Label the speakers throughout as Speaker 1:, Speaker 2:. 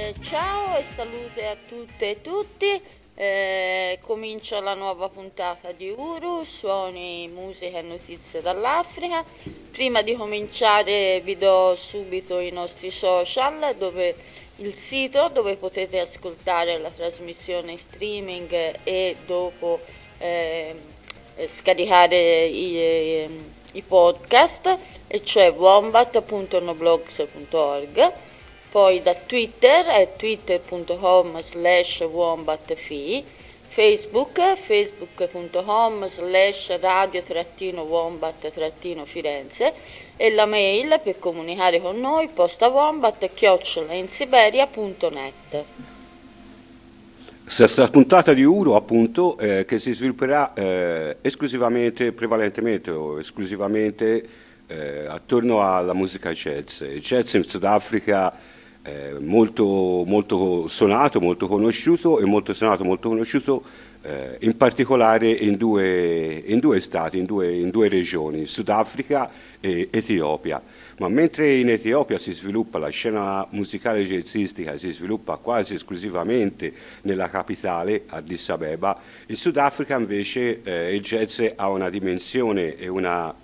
Speaker 1: Ciao e salute a tutte e tutti. Comincia la nuova puntata di Uru, suoni, musica e notizie dall'Africa. Prima di cominciare vi do subito i nostri social, dove il sito dove potete ascoltare la trasmissione in streaming e dopo scaricare i podcast, e cioè wombat.noblogs.org. Poi da Twitter è twitter.com/wombatfi, facebook.com/radio-wombat-firenze, e la mail per comunicare con noi postawombat@insiberia.net.
Speaker 2: Questa puntata di Uro, appunto, che si svilupperà esclusivamente, prevalentemente o esclusivamente attorno alla musica jazz. Il jazz in Sudafrica molto suonato, molto conosciuto, in particolare in due stati, in due regioni, Sudafrica e Etiopia. Ma mentre in Etiopia si sviluppa la scena musicale jazzistica, si sviluppa quasi esclusivamente nella capitale, Addis Abeba, in Sudafrica invece il jazz ha una dimensione e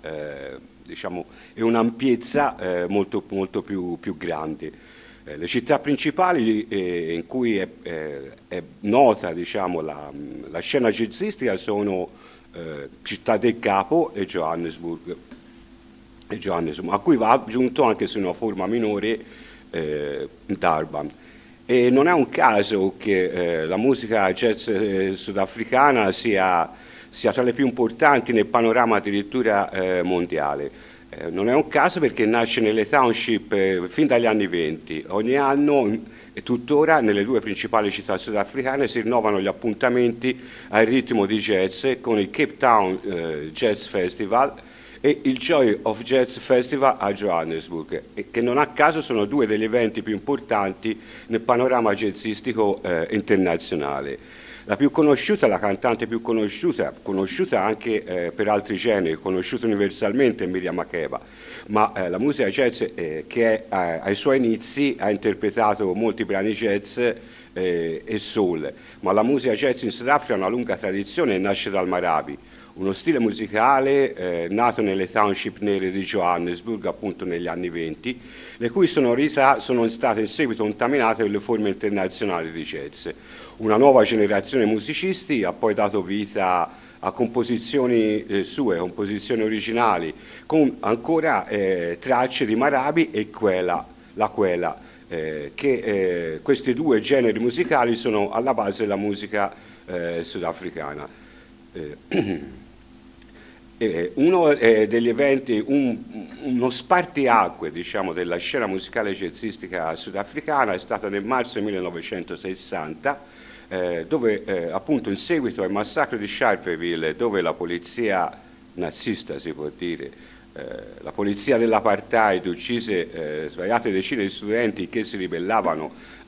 Speaker 2: un'ampiezza molto più grandi. Le città principali in cui è nota, diciamo, la scena jazzistica sono Città del Capo e Johannesburg, a cui va aggiunto anche se in una forma minore Durban. E non è un caso che la musica jazz sudafricana sia tra le più importanti nel panorama addirittura mondiale. Non è un caso perché nasce nelle township fin dagli anni 20. Ogni anno e tuttora nelle due principali città sudafricane si rinnovano gli appuntamenti al ritmo di jazz con il Cape Town Jazz Festival e il Joy of Jazz Festival a Johannesburg, che non a caso sono due degli eventi più importanti nel panorama jazzistico internazionale. La più conosciuta, la cantante più conosciuta anche per altri generi, conosciuta universalmente, è Miriam Makeba, ma la musica jazz che ai suoi inizi ha interpretato molti brani jazz e soul, ma la musica jazz in Sudafrica ha una lunga tradizione e nasce dal Marabi, uno stile musicale nato nelle township nere di Johannesburg appunto negli anni 20, le cui sonorità sono state in seguito contaminate dalle forme internazionali di jazz. Una nuova generazione di musicisti ha poi dato vita a composizioni sue, composizioni originali, con ancora tracce di Marabi e la Quela, che questi due generi musicali sono alla base della musica sudafricana. Uno degli eventi, uno spartiacque, diciamo, della scena musicale jazzistica sudafricana è stata nel marzo 1960, dove appunto in seguito al massacro di Sharpeville, dove la polizia nazista, si può dire, la polizia dell'apartheid uccise svariate decine di studenti che si ribellavano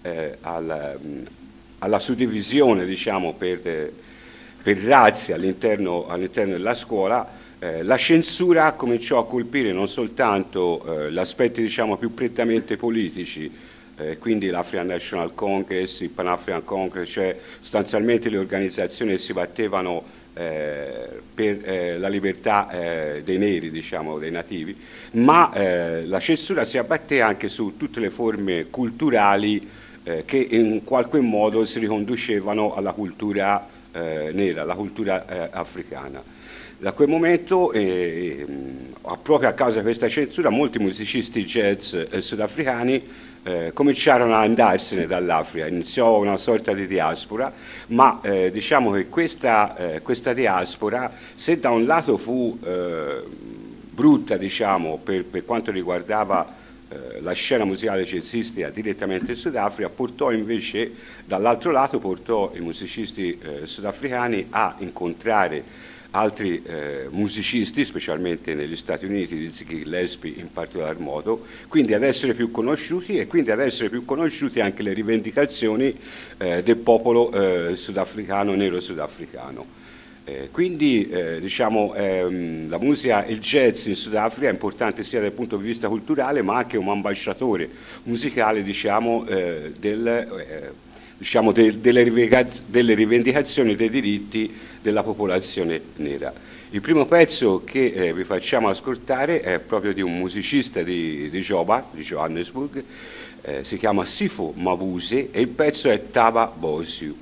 Speaker 2: alla suddivisione, diciamo, per razze all'interno della scuola. La censura cominciò a colpire non soltanto gli aspetti, diciamo, più prettamente politici, quindi l'African National Congress, il Pan African Congress, cioè sostanzialmente le organizzazioni che si battevano per la libertà dei neri, diciamo, dei nativi, ma la censura si abbatté anche su tutte le forme culturali che in qualche modo si riconducevano alla cultura nera, alla cultura africana. Da quel momento, proprio a causa di questa censura, molti musicisti jazz sudafricani cominciarono ad andarsene dall'Africa, iniziò una sorta di diaspora, ma diciamo che questa diaspora, se da un lato fu brutta, diciamo, per quanto riguardava la scena musicale jazzistica direttamente in Sudafrica, portò invece, dall'altro lato, portò i musicisti sudafricani a incontrare altri musicisti, specialmente negli Stati Uniti, di Ziggy Gillespie in particolar modo, quindi ad essere più conosciuti e quindi ad essere più conosciuti anche le rivendicazioni del popolo sudafricano, nero sudafricano. Quindi diciamo, la musica e il jazz in Sudafrica è importante sia dal punto di vista culturale ma anche come ambasciatore musicale diciamo, delle rivendicazioni dei diritti della popolazione nera. Il primo pezzo che vi facciamo ascoltare è proprio di un musicista di Joba, di Johannesburg, si chiama Sifo Mabuse e il pezzo è Taba Bosiu.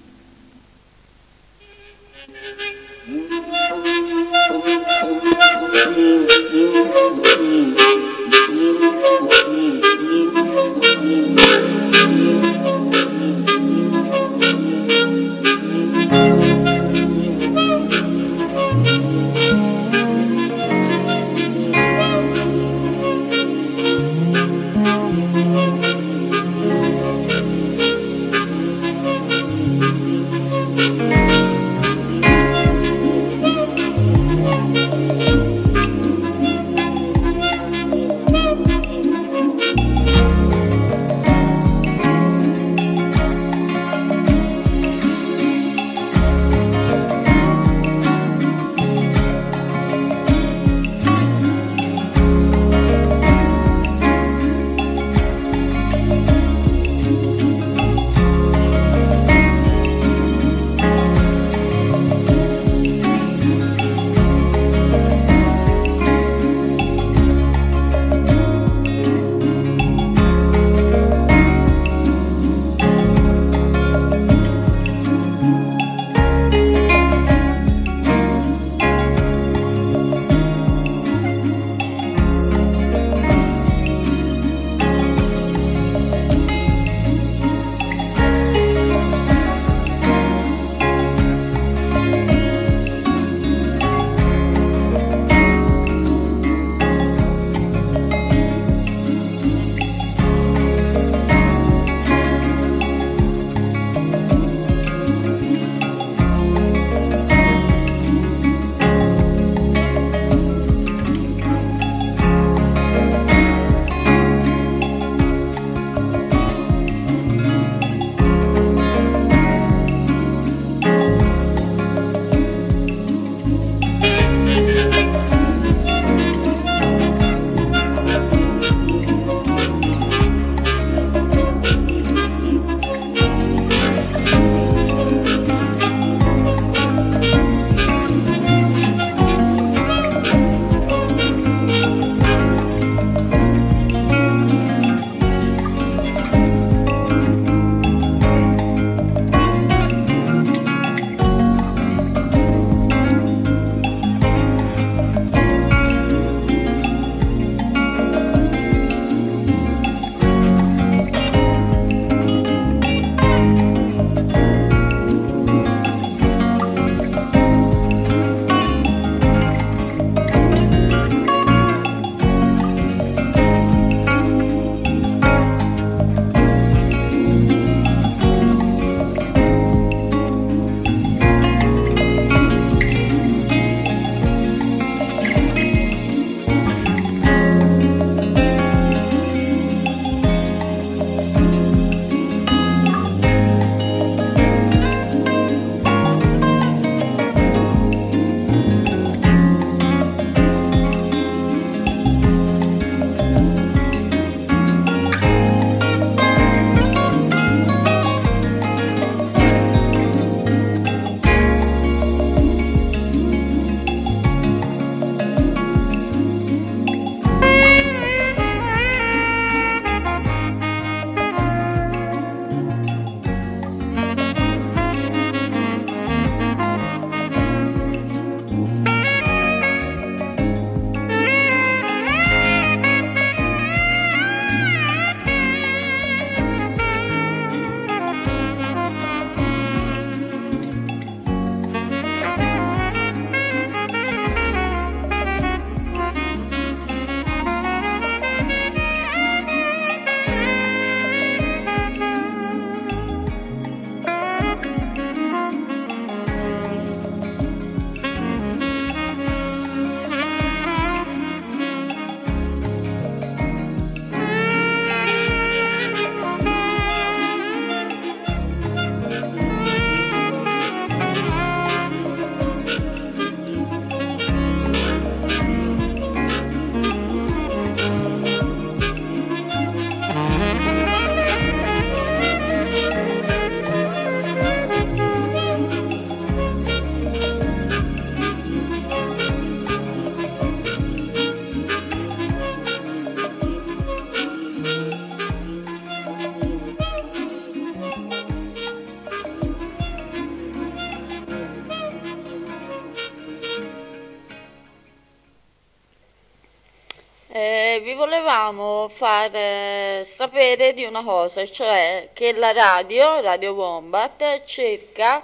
Speaker 1: vi volevamo far sapere di una cosa, cioè che la Radio Wombat, cerca,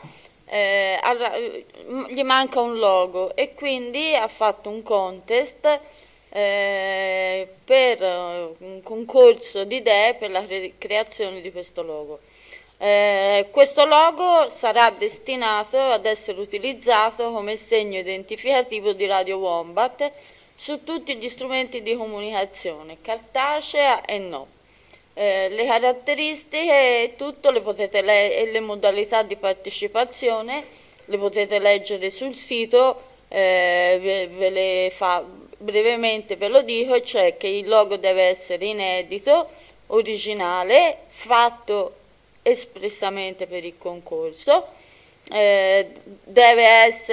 Speaker 1: gli manca un logo e quindi ha fatto un contest per un concorso di idee per la creazione di questo logo. Questo logo sarà destinato ad essere utilizzato come segno identificativo di Radio Wombat su tutti gli strumenti di comunicazione, cartacea e no. Le caratteristiche e tutto le potete e le modalità di partecipazione le potete leggere sul sito, brevemente ve lo dico, cioè che il logo deve essere inedito, originale, fatto espressamente per il concorso, deve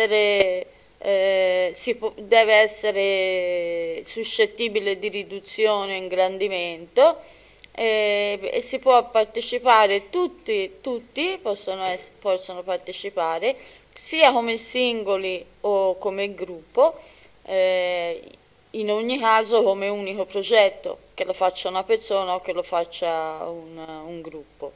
Speaker 1: essere suscettibile di riduzione o ingrandimento e si può partecipare, tutti possono partecipare sia come singoli o come gruppo, in ogni caso come unico progetto, che lo faccia una persona o che lo faccia un gruppo.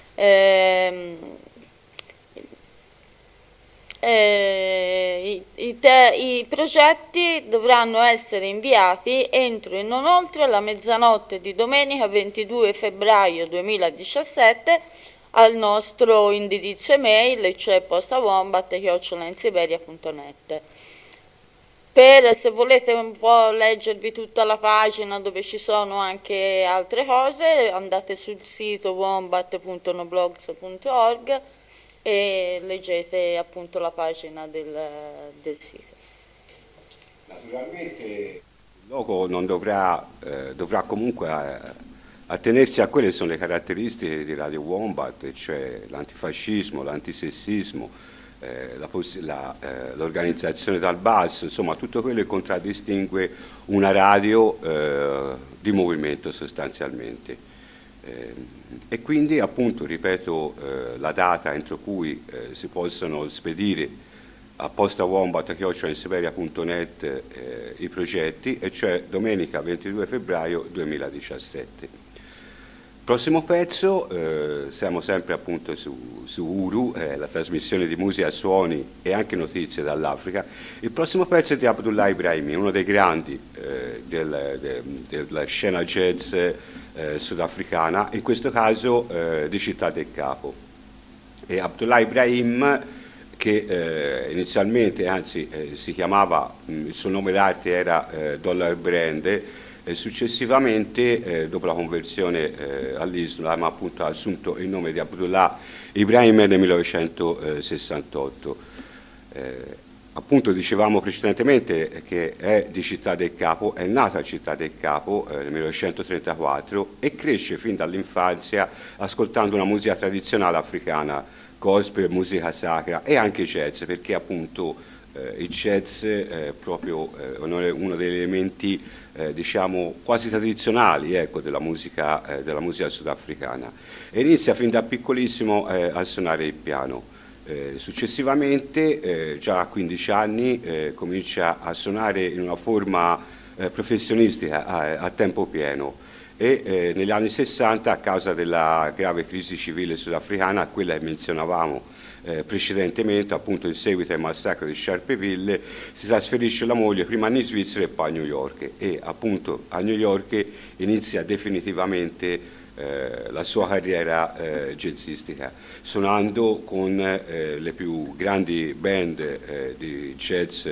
Speaker 1: I progetti dovranno essere inviati entro e non oltre la mezzanotte di domenica 22 febbraio 2017 al nostro indirizzo email, cioè postavombat@insiberia.net. Se volete un po' leggervi tutta la pagina dove ci sono anche altre cose, andate sul sito wombat.noblogs.org e leggete appunto la pagina del sito.
Speaker 2: Naturalmente il logo non dovrà comunque attenersi a quelle che sono le caratteristiche di Radio Wombat, cioè l'antifascismo, l'antisessismo, l'organizzazione dal basso, insomma tutto quello che contraddistingue una radio di movimento sostanzialmente. E quindi appunto, ripeto, la data entro cui si possono spedire a postavombat@insiberia.net i progetti, e cioè domenica 22 febbraio 2017. Prossimo pezzo, siamo sempre appunto su Uru, la trasmissione di musica, suoni e anche notizie dall'Africa. Il prossimo pezzo è di Abdullah Ibrahim, uno dei grandi della scena jazz sudafricana, in questo caso di Città del Capo. E Abdullah Ibrahim, che inizialmente, si chiamava, il suo nome d'arte era Dollar Brand, e successivamente, dopo la conversione all'Islam, appunto, ha assunto il nome di Abdullah Ibrahim nel 1968. Appunto dicevamo precedentemente che è di Città del Capo, è nata a Città del Capo nel 1934 e cresce fin dall'infanzia ascoltando una musica tradizionale africana, gospel, musica sacra e anche jazz, perché appunto il jazz è proprio uno degli elementi diciamo quasi tradizionali, ecco, della musica sudafricana, e inizia fin da piccolissimo a suonare il piano. Successivamente, già a 15 anni, comincia a suonare in una forma professionistica a tempo pieno e negli anni 60, a causa della grave crisi civile sudafricana, quella che menzionavamo precedentemente, appunto in seguito ai massacri di Sharpeville, si trasferisce la moglie prima in Svizzera e poi a New York, e appunto a New York inizia definitivamente la sua carriera jazzistica, suonando con le più grandi band di jazz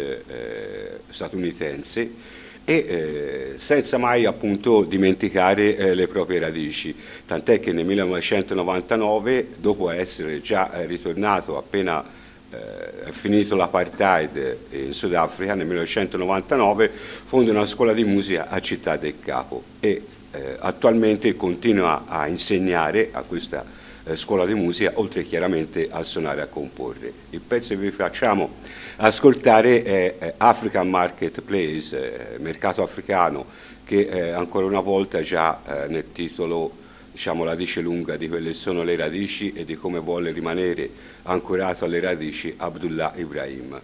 Speaker 2: statunitense e senza mai appunto dimenticare le proprie radici, tant'è che nel 1999, dopo essere già ritornato appena finito l'apartheid in Sudafrica, nel 1999 fonda una scuola di musica a Città del Capo e attualmente continua a insegnare a questa scuola di musica, oltre chiaramente a suonare e a comporre. Il pezzo che vi facciamo ascoltare è African Marketplace, mercato africano, che ancora una volta già nel titolo, diciamo, la dice lunga di quelle sono le radici e di come vuole rimanere ancorato alle radici Abdullah Ibrahim.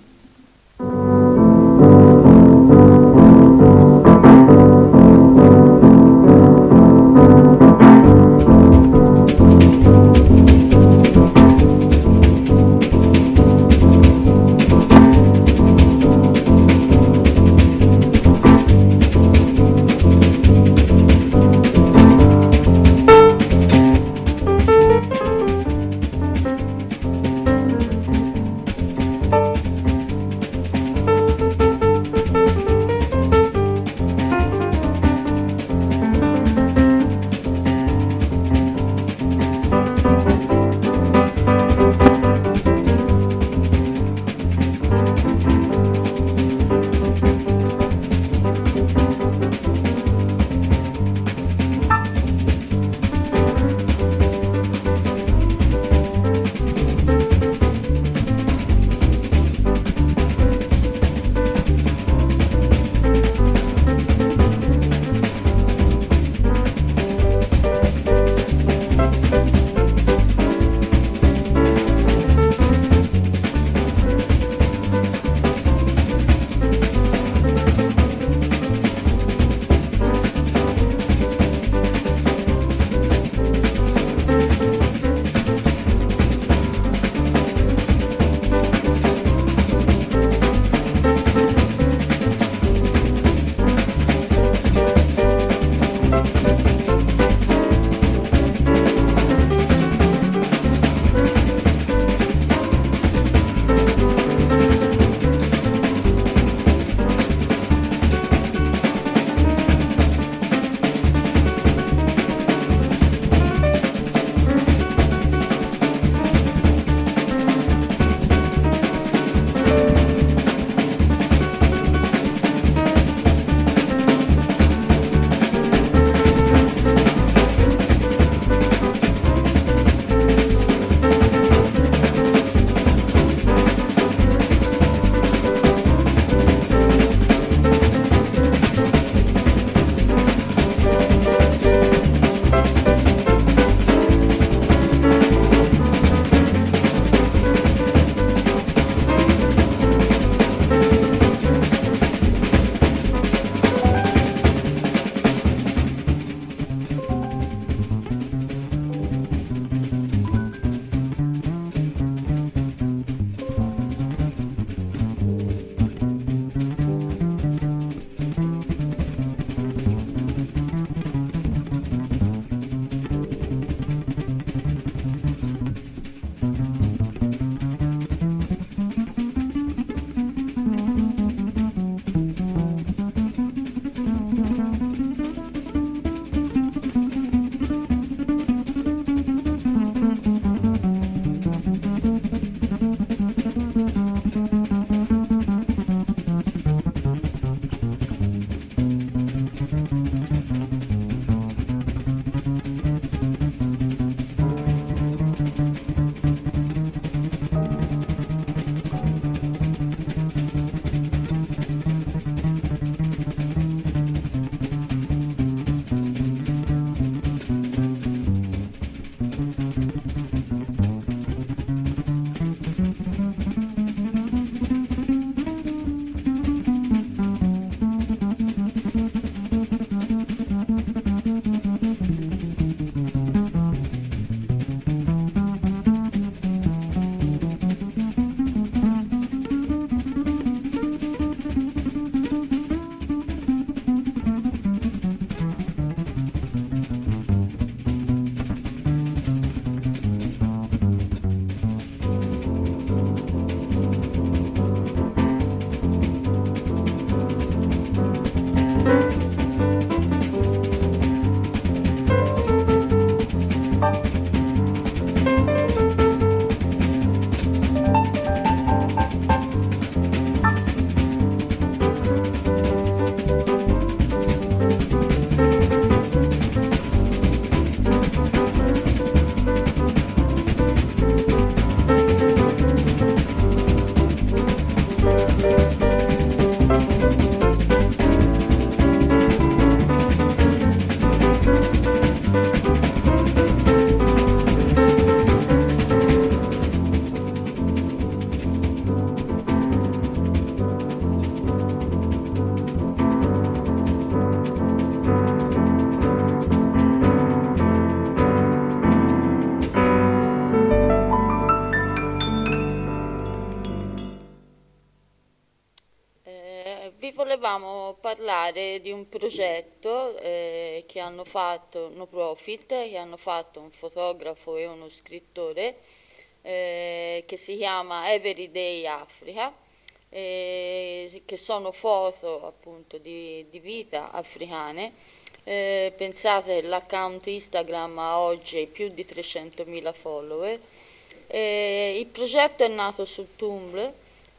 Speaker 1: volevamo parlare di un progetto che hanno fatto, no profit, che hanno fatto un fotografo e uno scrittore che si chiama Everyday Africa, che sono foto appunto di vita africane. Pensate, l'account Instagram ha oggi più di 300.000 follower. Il progetto è nato su Tumblr,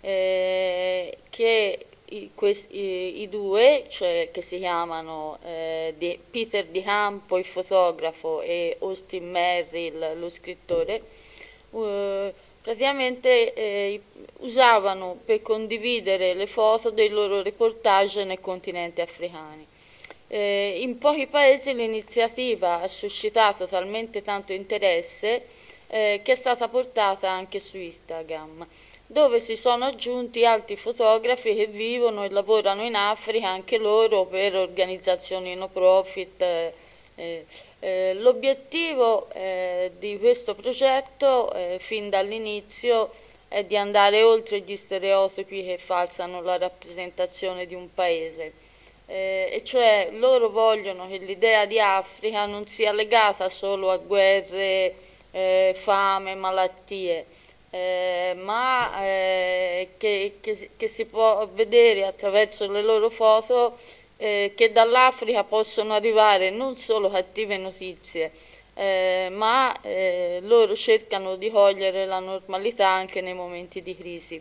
Speaker 1: che i due, cioè che si chiamano Peter Di Campo, il fotografo, e Austin Merrill, lo scrittore, praticamente usavano per condividere le foto dei loro reportage nel continente africano. In pochi paesi l'iniziativa ha suscitato talmente tanto interesse che è stata portata anche su Instagram, dove si sono aggiunti altri fotografi che vivono e lavorano in Africa, anche loro per organizzazioni no profit. L'obiettivo di questo progetto fin dall'inizio è di andare oltre gli stereotipi che falsano la rappresentazione di un paese, e cioè loro vogliono che l'idea di Africa non sia legata solo a guerre, fame, malattie, ma che si può vedere attraverso le loro foto che dall'Africa possono arrivare non solo cattive notizie, ma loro cercano di cogliere la normalità anche nei momenti di crisi.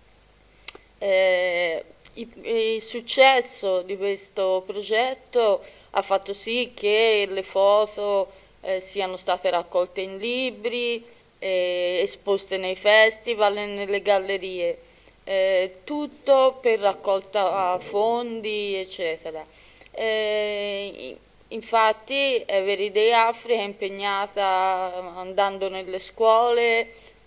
Speaker 1: Il successo di questo progetto ha fatto sì che le foto siano state raccolte in libri, esposte nei festival e nelle gallerie, tutto per raccolta fondi, eccetera. Infatti Everyday Africa è impegnata andando nelle scuole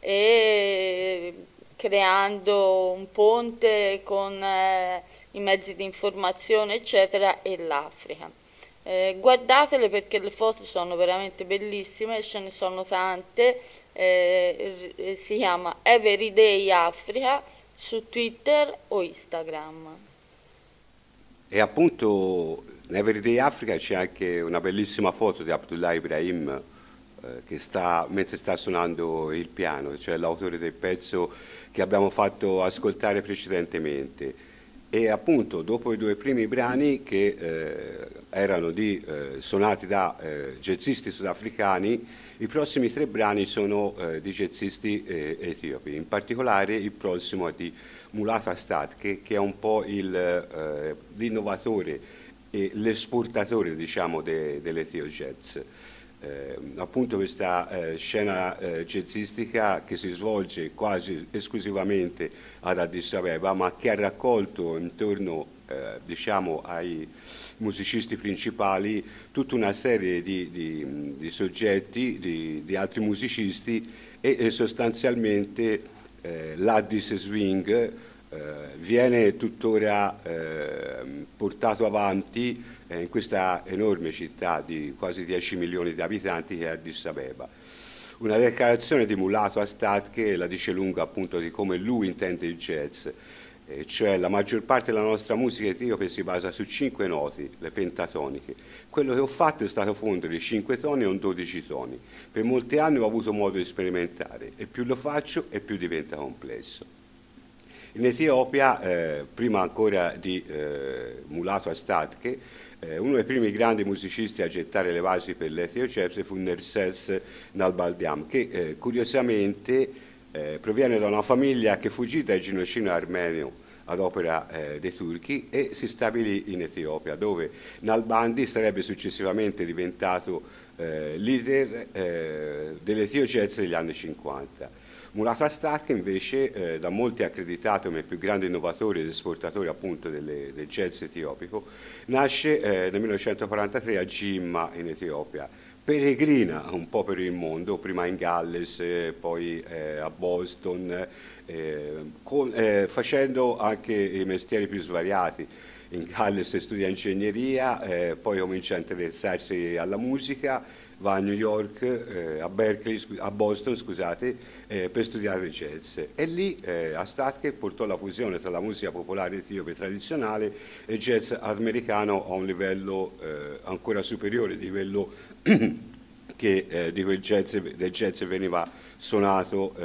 Speaker 1: e creando un ponte con i mezzi di informazione, eccetera, e l'Africa. Guardatele perché le foto sono veramente bellissime, ce ne sono tante. Si chiama Everyday Africa su Twitter o Instagram.
Speaker 2: E appunto in Everyday Africa c'è anche una bellissima foto di Abdullah Ibrahim che mentre sta suonando il piano, cioè l'autore del pezzo che abbiamo fatto ascoltare precedentemente. E appunto dopo i due primi brani che erano suonati da jazzisti sudafricani, i prossimi tre brani sono di jazzisti etiopi. In particolare il prossimo è di Mulatu Astatke, che è un po' l'innovatore e l'esportatore, diciamo, dell'Ethio Jazz. Appunto questa scena jazzistica che si svolge quasi esclusivamente ad Addis Abeba, ma che ha raccolto intorno diciamo ai musicisti principali tutta una serie di soggetti, di altri musicisti e sostanzialmente l'Addis Swing viene tuttora portato avanti in questa enorme città di quasi 10 milioni di abitanti che è Addis Abeba. Una declarazione di Mulatu Astatke la dice lunga appunto di come lui intende il jazz, cioè la maggior parte della nostra musica etiope si basa su 5 noti, le pentatoniche. Quello che ho fatto è stato fondere 5 toni con 12 toni. Per molti anni ho avuto modo di sperimentare e più lo faccio e più diventa complesso. In Etiopia, prima ancora di Mulatu Astatke, uno dei primi grandi musicisti a gettare le basi per l'Ethio Jazz fu Nerses Nalbandian, che curiosamente proviene da una famiglia che fuggì dal genocidio armenio ad opera dei turchi e si stabilì in Etiopia, dove Nalbandi sarebbe successivamente diventato leader dell'Ethio Jazz degli anni 50. Mulatu Astatke invece, da molti accreditato come il più grande innovatore ed esportatore appunto del jazz etiopico, nasce nel 1943 a Jimma in Etiopia, peregrina un po' per il mondo, prima in Galles, poi a Boston, facendo anche i mestieri più svariati. In Galles studia ingegneria, poi comincia a interessarsi alla musica, va a New York, a Berkeley, a Boston, scusate, per studiare jazz. E lì a Statke portò la fusione tra la musica popolare etiope tradizionale e jazz americano a un livello ancora superiore di quello che del jazz veniva suonato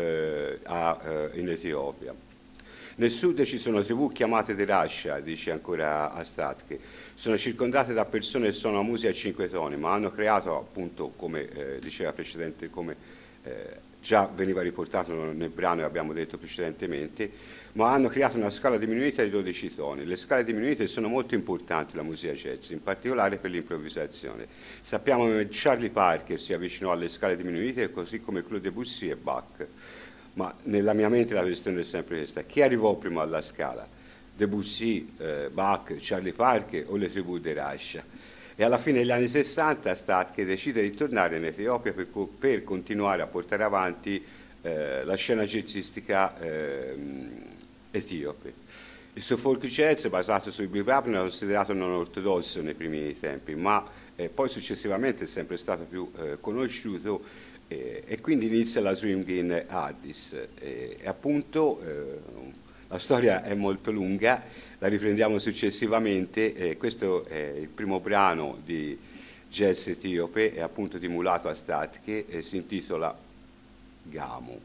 Speaker 2: in Etiopia. Nel sud ci sono tribù chiamate Derascia, dice ancora Astatke. Sono circondate da persone che suonano musica a 5 toni, ma hanno creato, appunto, come diceva precedente, come già veniva riportato nel brano che abbiamo detto precedentemente, ma hanno creato una scala diminuita di 12 toni. Le scale diminuite sono molto importanti nella musica jazz, in particolare per l'improvvisazione. Sappiamo che Charlie Parker si avvicinò alle scale diminuite, così come Claude Debussy e Bach. Ma nella mia mente la questione è sempre questa: chi arrivò prima alla scala? Debussy, Bach, Charlie Parker o le tribù Derascia? E alla fine degli anni 60 Statke decide di tornare in Etiopia per continuare a portare avanti la scena jazzistica etiope. Il suo folk jazz, basato sui bebop, è considerato non ortodosso nei primi tempi, ma poi successivamente è sempre stato più conosciuto, e quindi inizia la swing in Addis. E appunto la storia è molto lunga, la riprendiamo successivamente. Questo è il primo brano di jazz etiope, è appunto di Mulato Astatke, e si intitola Gamo.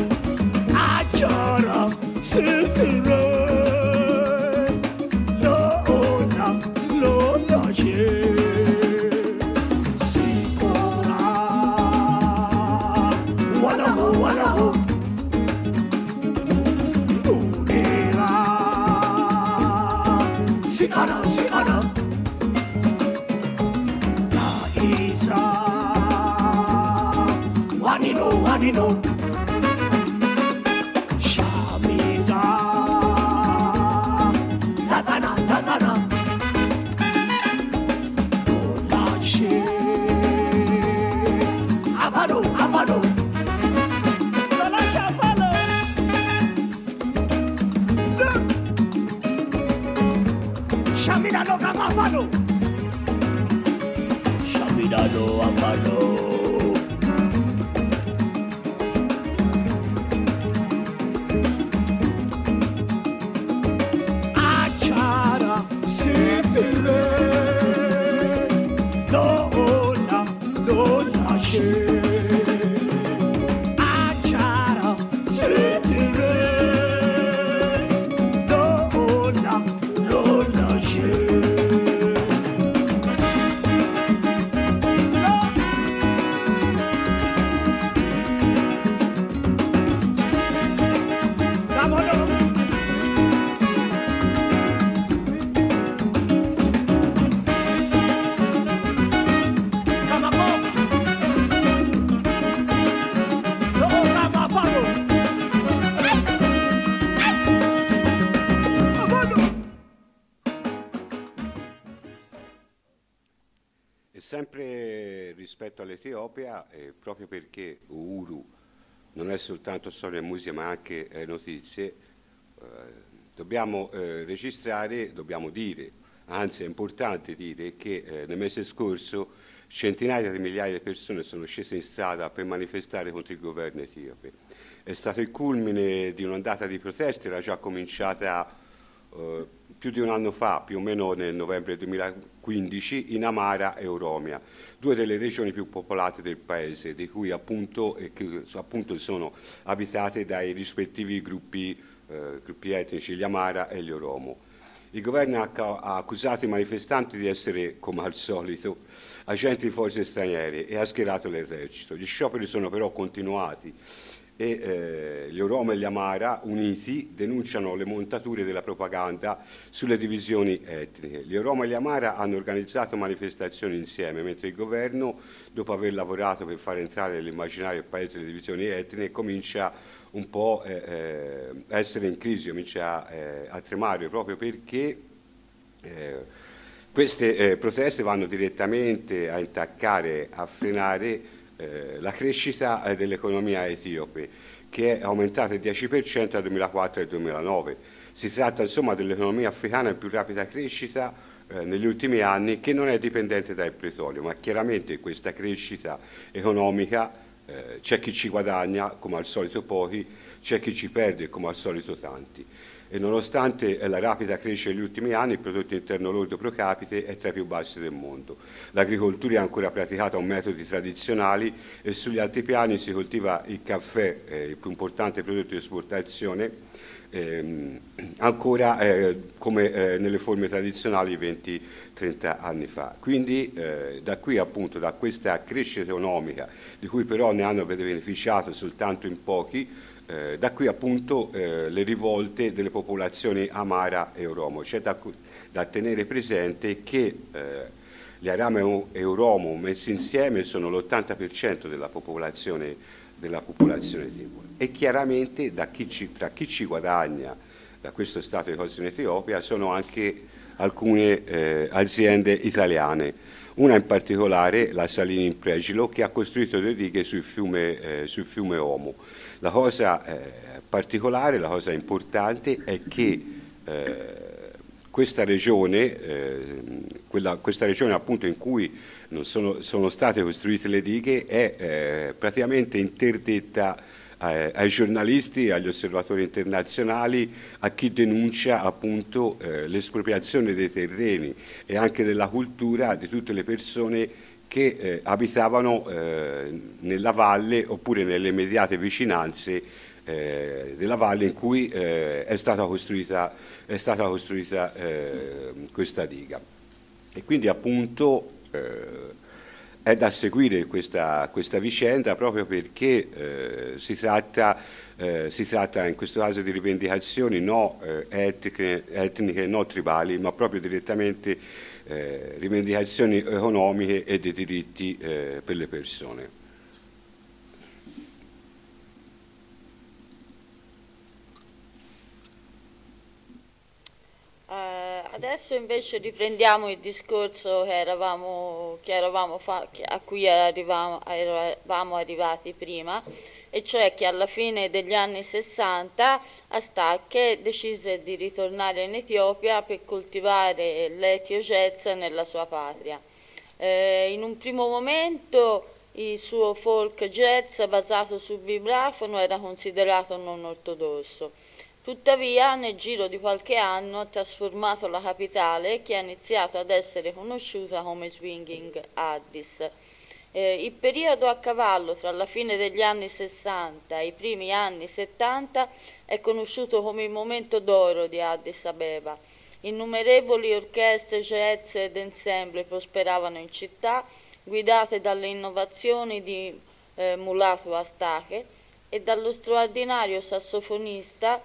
Speaker 3: No Avalo, Anino, Shamida, Latana, Latana, Olache, Avalo, Avalo, Olache, Avalo, Shamida, Loga, Avalo, Shamida, Lo, Avalo.
Speaker 2: Sempre rispetto all'Etiopia, proprio perché Uhuru non è soltanto storia e musica ma anche notizie, dobbiamo registrare, dobbiamo dire, anzi è importante dire che nel mese scorso centinaia di migliaia di persone sono scese in strada per manifestare contro il governo etiope. È stato il culmine di un'ondata di proteste, era già cominciata più di un anno fa, più o meno nel novembre 2015, in Amara e Oromia, due delle regioni più popolate del paese, di cui appunto sono abitate dai rispettivi gruppi etnici, gli Amara e gli Oromo. Il governo ha accusato i manifestanti di essere, come al solito, agenti di forze straniere e ha schierato l'esercito. Gli scioperi sono però continuati e gli Oromo e gli Amara, uniti, denunciano le montature della propaganda sulle divisioni etniche. Gli Oromo e gli Amara hanno organizzato manifestazioni insieme, mentre il governo, dopo aver lavorato per far entrare nell'immaginario il paese le divisioni etniche, comincia un po' a essere in crisi, comincia a tremare, proprio perché queste proteste vanno direttamente a intaccare, a frenare la crescita dell'economia etiope, che è aumentata del 10% dal 2004 al 2009. Si tratta insomma dell'economia africana in più rapida crescita negli ultimi anni, che non è dipendente dal petrolio, ma chiaramente questa crescita economica c'è chi ci guadagna, come al solito pochi, c'è chi ci perde, come al solito tanti. E nonostante la rapida crescita negli ultimi anni, il prodotto interno lordo pro capite è tra i più bassi del mondo. L'agricoltura è ancora praticata con metodi tradizionali e sugli altipiani si coltiva il caffè, il più importante prodotto di esportazione, ancora come nelle forme tradizionali 20-30 anni fa. Quindi da qui appunto, da questa crescita economica, di cui però ne hanno beneficiato soltanto in pochi, da qui appunto le rivolte delle popolazioni Amara e Oromo. C'è da tenere presente che gli Amara e Oromo messi insieme sono l'80% della popolazione etiope. E chiaramente tra chi ci guadagna da questo stato di cose in Etiopia sono anche alcune aziende italiane. Una in particolare, la Salini in Pregilo, che ha costruito due dighe sul fiume Omo. La cosa particolare, la cosa importante è che questa regione appunto in cui non sono state costruite le dighe, è praticamente interdetta ai giornalisti, agli osservatori internazionali, a chi denuncia appunto l'espropriazione dei terreni e anche della cultura di tutte le persone che abitavano nella valle oppure nelle immediate vicinanze della valle in cui è stata costruita questa diga. E quindi appunto è da seguire questa vicenda, proprio perché si tratta in questo caso di rivendicazioni no etniche, no tribali, ma proprio direttamente rivendicazioni economiche e dei diritti per le persone.
Speaker 1: Adesso invece riprendiamo il discorso a cui eravamo arrivati prima, e cioè che alla fine degli anni 60 Astake decise di ritornare in Etiopia per coltivare l'Ethio Jazz nella sua patria. In un primo momento il suo folk jazz basato sul vibrafono era considerato non ortodosso. Tuttavia, nel giro di qualche anno ha trasformato la capitale, che ha iniziato ad essere conosciuta come Swinging Addis. Il periodo a cavallo tra la fine degli anni 60 e i primi anni 70 è conosciuto come il momento d'oro di Addis Abeba. Innumerevoli orchestre jazz ed ensemble prosperavano in città, guidate dalle innovazioni di Mulatu Astake e dallo straordinario sassofonista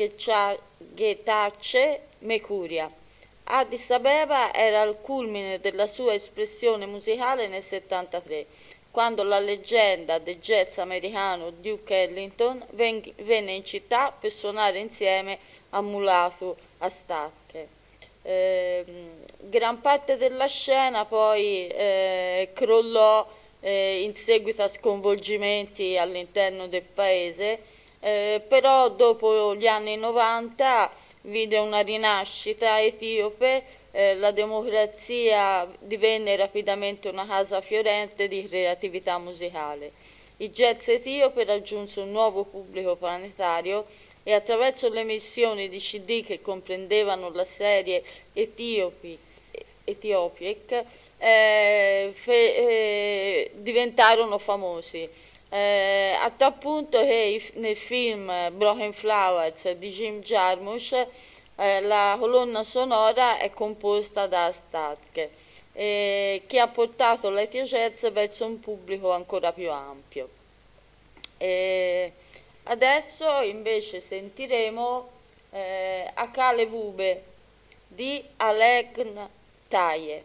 Speaker 1: Getachew Mekuria. Addis Abeba era al culmine della sua espressione musicale nel 73, quando la leggenda del jazz americano Duke Ellington venne in città per suonare insieme a Mulatu Astake. Gran parte della scena poi crollò in seguito a sconvolgimenti all'interno del paese, però dopo gli anni 90 vide una rinascita etiope, la democrazia divenne rapidamente una casa fiorente di creatività musicale. Il jazz etiope raggiunse un nuovo pubblico planetario e attraverso le emissioni di CD che comprendevano la serie Ethiopic diventarono famosi. A tal punto che nel film Broken Flowers di Jim Jarmusch la colonna sonora è composta da Astake, che ha portato l'Ethio Jazz verso un pubblico ancora più ampio. Adesso invece sentiremo Akale Vube di Alegn Taye.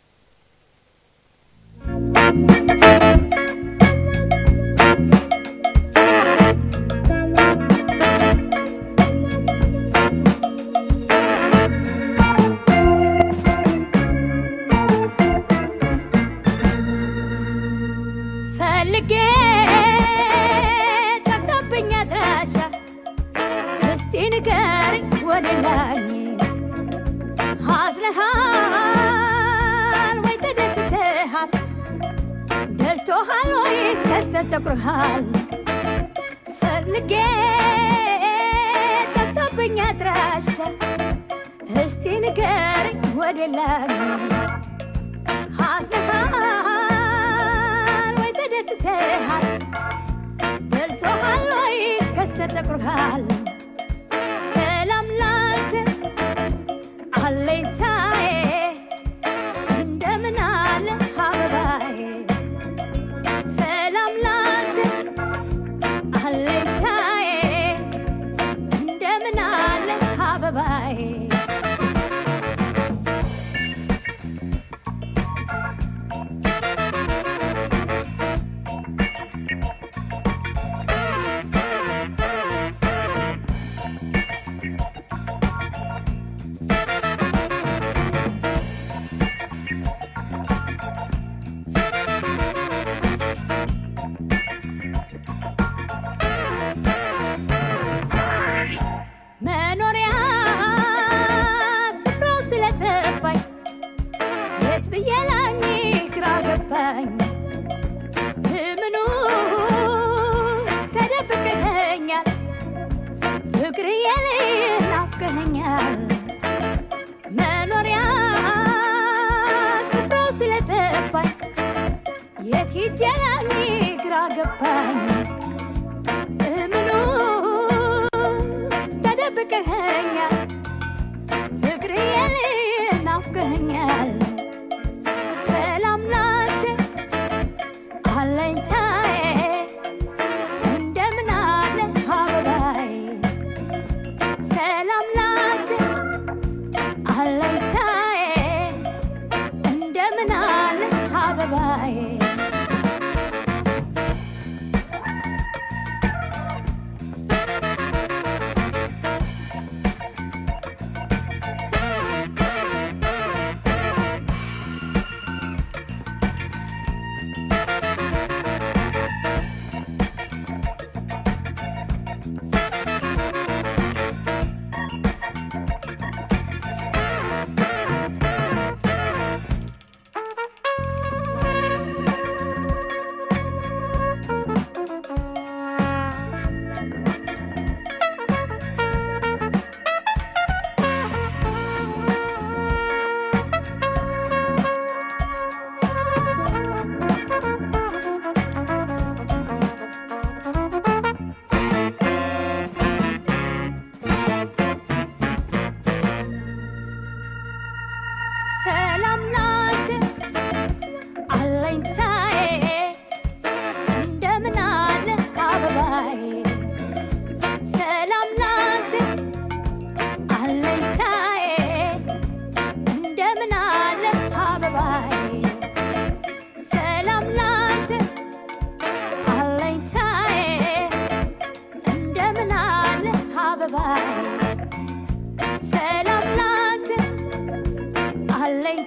Speaker 4: ተቆርሃል ፈልጌ ጠፍቶብኝ አድራሻ እስቲ ንገረኝ ወደላኝ አዝነሃል ወይ ተደስተሃል ደልቶሃል ወይስ ከስተህ ተቆርሃል ሰላም ላንተ አለኝታዬ እንደምን አለ አበባዬ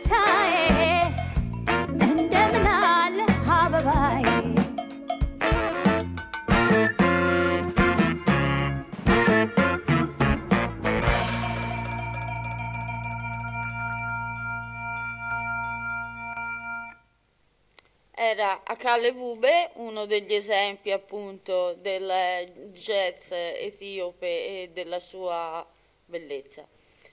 Speaker 4: ፈገግታዬ እንደምን አለ አበባዬ
Speaker 1: Era Akale Wube, uno degli esempi appunto del jazz etiope e della sua bellezza.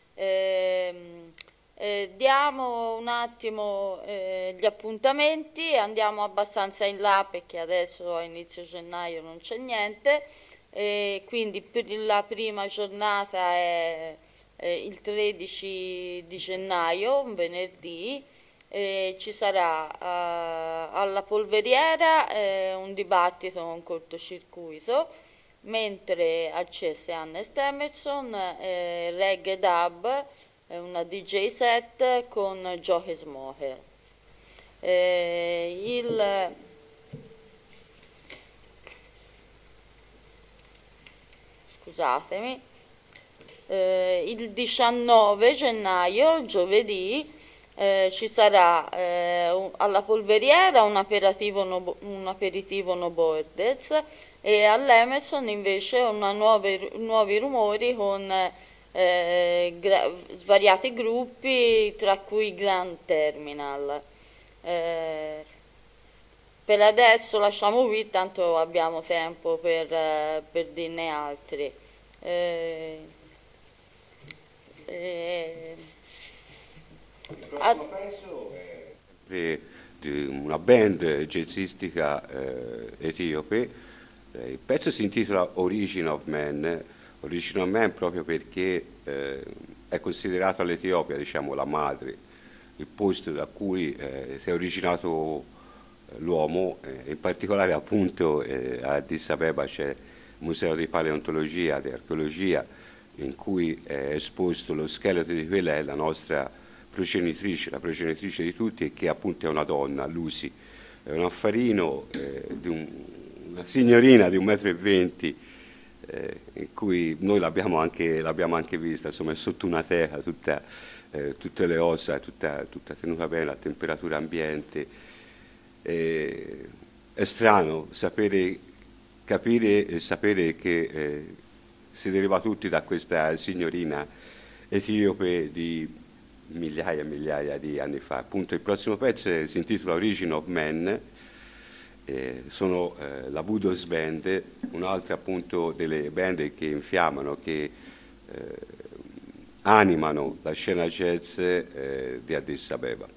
Speaker 1: Diamo un attimo gli appuntamenti, andiamo abbastanza in là perché adesso a inizio gennaio non c'è niente, quindi la prima giornata è il 13 di gennaio, un venerdì. Ci sarà alla Polveriera un dibattito, un cortocircuito, mentre al CS Ernest Emerson Reggae Dub, una DJ set con Joe Smoker. Scusatemi, il 19 gennaio, giovedì, ci sarà alla Polveriera un aperitivo No Borders e all'Emerson invece nuovi rumori con svariati gruppi, tra cui Grand Terminal. Per adesso lasciamo qui, tanto abbiamo tempo per dirne altri.
Speaker 2: Il prossimo pezzo è di una band jazzistica etiope. Il pezzo si intitola Origin of Man proprio perché è considerato all'Etiopia, diciamo, la madre, il posto da cui si è originato l'uomo, in particolare appunto a Addis Abeba c'è il Museo di Paleontologia, di Archeologia, in cui è esposto lo scheletro di quella è la nostra progenitrice, la progenitrice di tutti, e che appunto è una donna, Lucy, è un affarino una signorina di 1,20 m, in cui noi l'abbiamo anche vista, insomma è sotto una teca, tutte le ossa, tutta tenuta bene a temperatura ambiente. È strano capire e sapere che si deriva tutti da questa signorina etiope di migliaia e migliaia di anni fa. Appunto il prossimo pezzo si intitola Origin of Man, sono la Budos Band, un'altra appunto delle band che infiammano, che animano la scena jazz di Addis Abeba.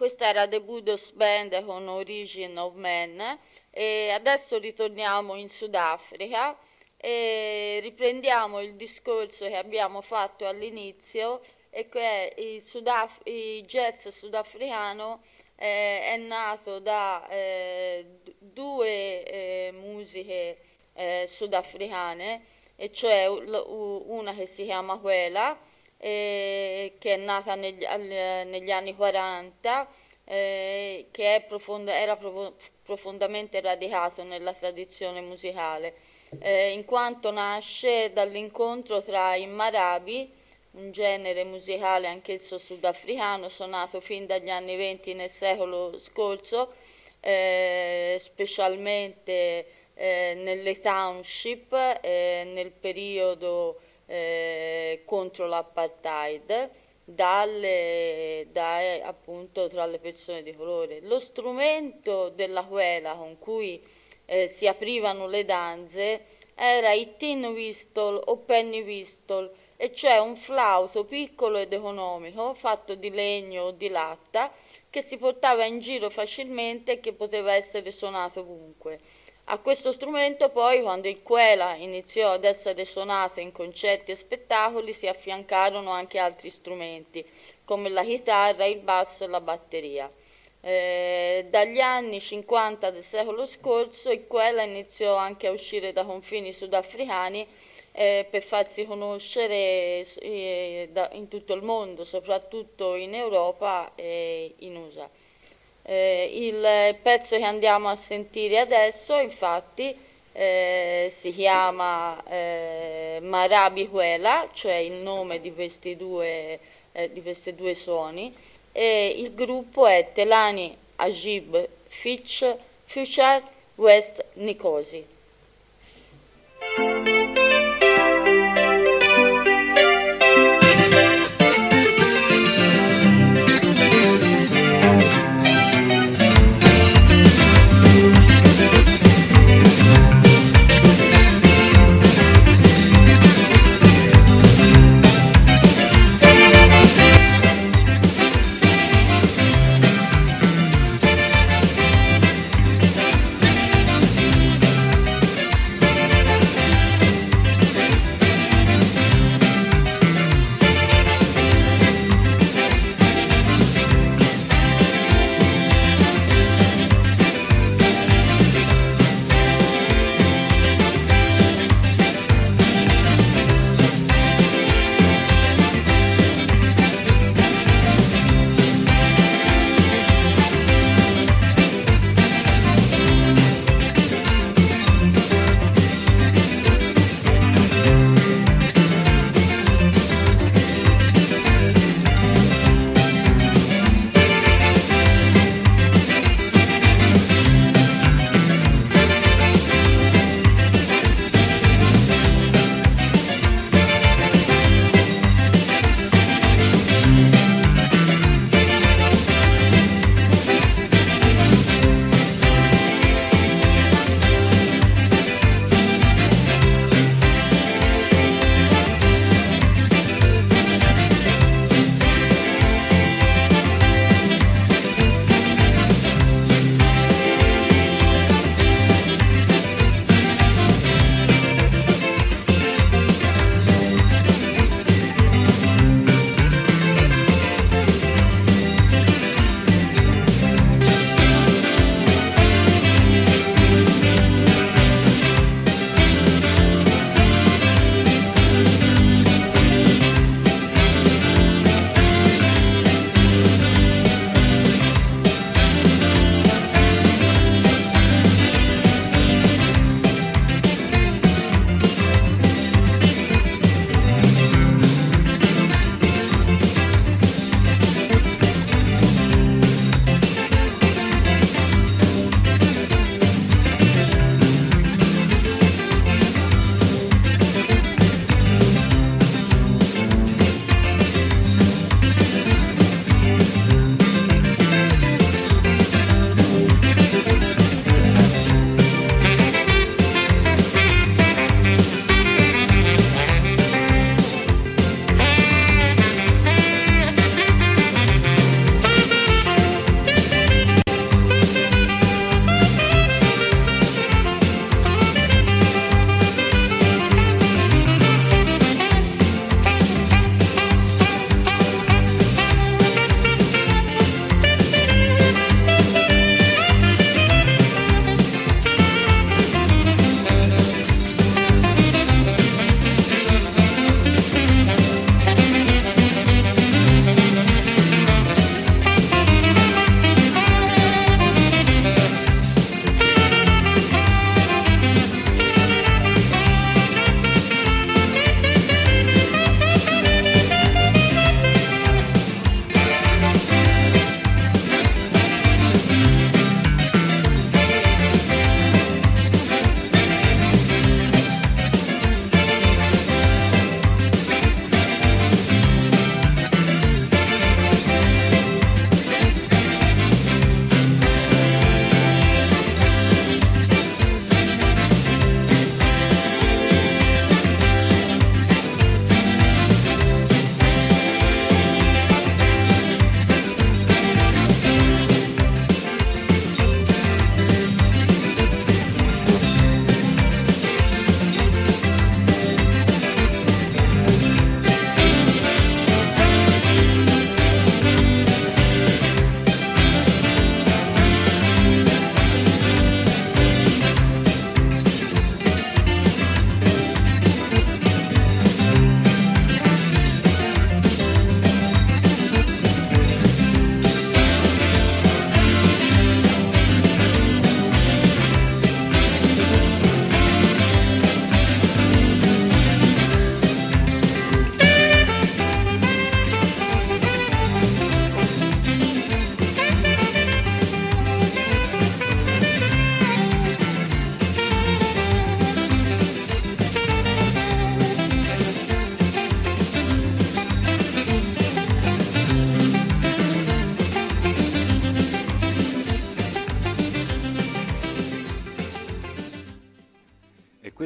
Speaker 1: questa era The Budos Band con Origin of Man e adesso ritorniamo in Sudafrica e riprendiamo il discorso che abbiamo fatto all'inizio e che il jazz sudafricano è nato da due musiche sudafricane, e cioè una che si chiama Kwela, che è nata negli anni 40, che era profondamente radicato nella tradizione musicale, in quanto nasce dall'incontro tra i marabi, un genere musicale anch'esso sudafricano, suonato fin dagli anni 20 nel secolo scorso, specialmente nelle township, nel periodo contro l'apartheid, appunto tra le persone di colore. Lo strumento della quela con cui si aprivano le danze era il tin whistle o penny whistle, e cioè un flauto piccolo ed economico fatto di legno o di latta che si portava in giro facilmente e che poteva essere suonato ovunque. A questo strumento poi, quando il quela iniziò ad essere suonato in concerti e spettacoli, si affiancarono anche altri strumenti, come la chitarra, il basso e la batteria. Dagli anni 50 del secolo scorso il quela iniziò anche a uscire da confini sudafricani per farsi conoscere in tutto il mondo, soprattutto in Europa e in USA. Il pezzo che andiamo a sentire adesso, infatti, si chiama Marabi Kwela, cioè il nome di questi due suoni, e il gruppo è Telani Ajib Future West Nkosi.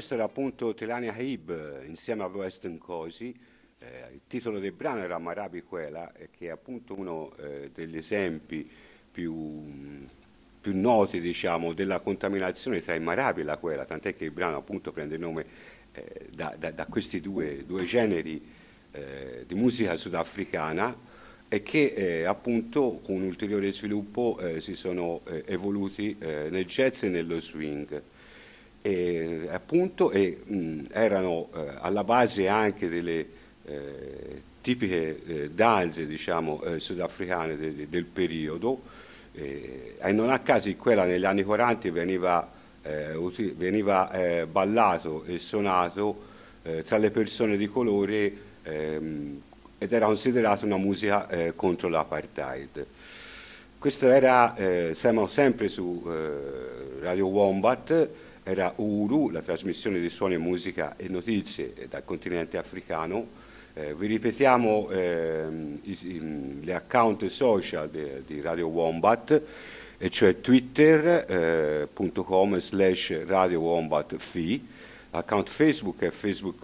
Speaker 2: questo era appunto Telania Hib insieme a Weston Cosi. Il titolo del brano era Marabi Quela, che è appunto uno degli esempi più noti, diciamo, della contaminazione tra i Marabi e la Quela, tant'è che il brano appunto prende il nome da questi due generi di musica sudafricana e che appunto con un ulteriore sviluppo si sono evoluti nel jazz e nello swing. Erano alla base anche delle tipiche danze, diciamo, sudafricane del periodo, e non a caso quella negli anni 40 veniva ballato e suonato tra le persone di colore ed era considerata una musica contro l'apartheid. Questo era, siamo sempre su Radio Wombat, era Uru, la trasmissione di suoni, musica e notizie dal continente africano. Vi ripetiamo le account social di Radio Wombat, e cioè twitter.com/Radio Wombat FI, account Facebook è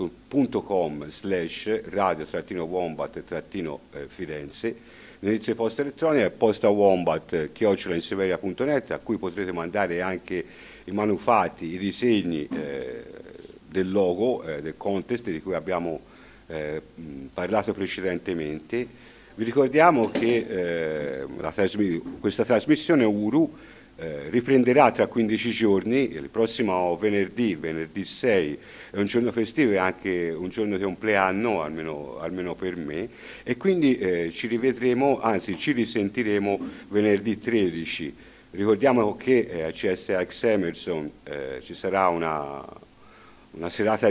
Speaker 2: facebook.com/radio-wombat-firenze, l'indirizzo di posta elettronica è postawombat@inseveria.net, a cui potrete mandare anche i manufatti, i disegni del logo del contest di cui abbiamo parlato precedentemente. Vi ricordiamo che questa trasmissione Uru riprenderà tra 15 giorni, il prossimo venerdì 6, è un giorno festivo e anche un giorno di compleanno, almeno per me, e quindi ci rivedremo, anzi ci risentiremo venerdì 13. Ricordiamo che a CSX Emerson ci sarà una serata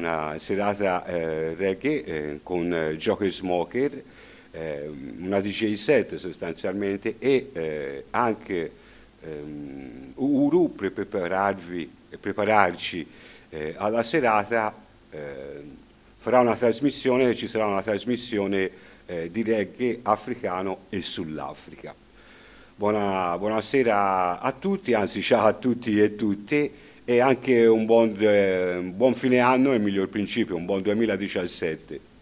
Speaker 2: reggae con Joker Smoker, una DJ set sostanzialmente, e anche Uru per prepararci alla serata farà una trasmissione, ci sarà una trasmissione di reggae africano e sull'Africa. Buonasera a tutti, anzi ciao a tutti e tutte, e anche un buon fine anno e miglior principio, un buon 2017.